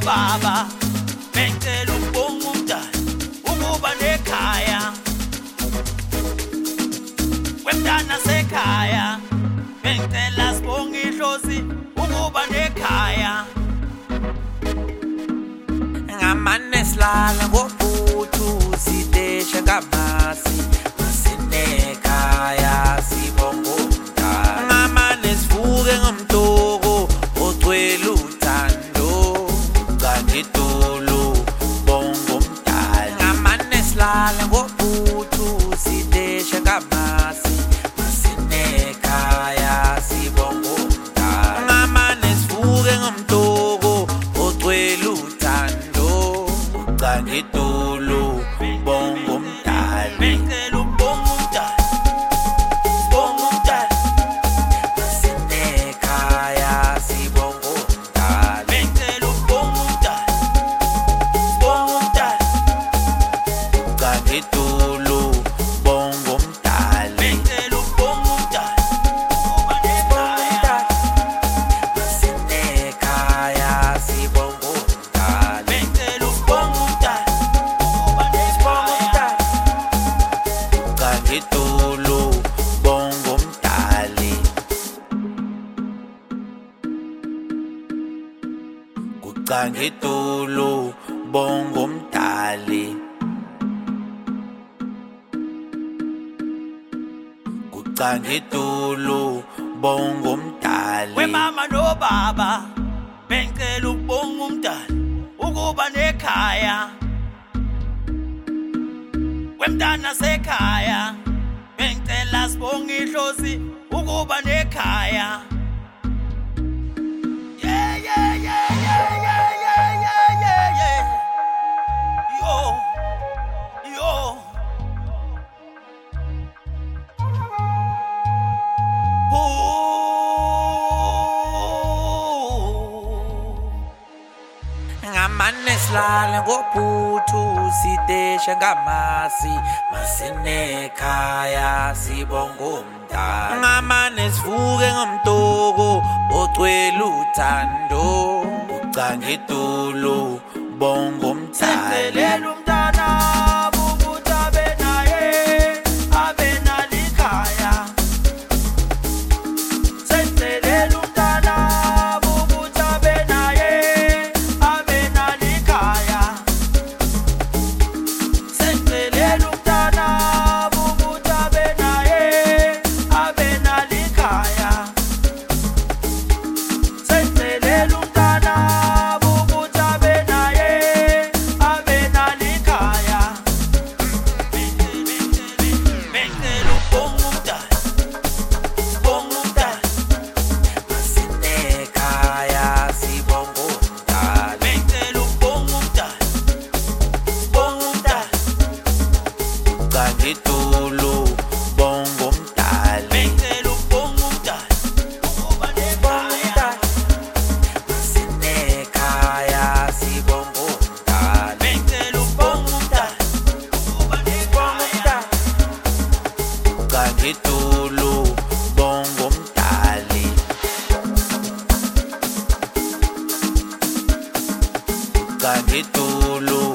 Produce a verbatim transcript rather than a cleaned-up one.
nobaba bengicela ukubonga umdali ukuba nekhaya wemntana sekhaya bengicela sibonge idlozi ukuba nekhaya ngamane silala ngobhuthu sideshe ngamasi sinekhaya sibonga umdali ngamane sivuke ngomtoko ogcwele uthando ngangidolo bonga umdali ngamane silala ngobhuthu sideshe ngamasi sinekhaya sibonga umdali ngamane sivuke ngomtoko ogcwele uthando ngangidolo bonga umdali bengicela ukubonga umdali sibonga umdali sinekhaya sibonga umdali bengicela ukubonga umdali sibonga umdali ngangidolo bonga umdali bengicela ukubonga umdali ukuba nekhaya sinekhaya sibonga umdali bengicela ukubonga umdali ukuba nekhaya ngangidolo bonga umdali kucangidolo bonga umdali kucangidolo bonga umdali wemama nobaba bengicela ukubonga umdali ukuba nekhaya wemntana sekhaya bengicela sibonge idlozi ukuba nekhaya yeah yeah yeah yeah yeah yeah yeah yeah yeah yo yo ngamane silala ngobhuthu sideshe ngamasi masinekhaya sibonga umdali ngamane sivuke ngomtoko ogcwele uthando ucangidolo bonga umdali Sencelela umntana ukuthi abe naye abe nalikhaya Sencelela umntana ukuthi abe naye abe nalikhaya Sencelela umntana ukuthi abe naye abe nalikhaya Sencelela umntana ukuthi abe naye abe nalikhaya Bengicela ukubonga umdali sibonga umdali sinekhaya sibonga umdali bengicela ukubonga umdali sibonga umdali ucangidolo bonga umdali bengicela ukubonga umdali ukuba nekhaya sinekhaya sibonga umdali bengicela ukubonga umdali ukuba nekhaya ucangidolo bonga umdali ucangidolo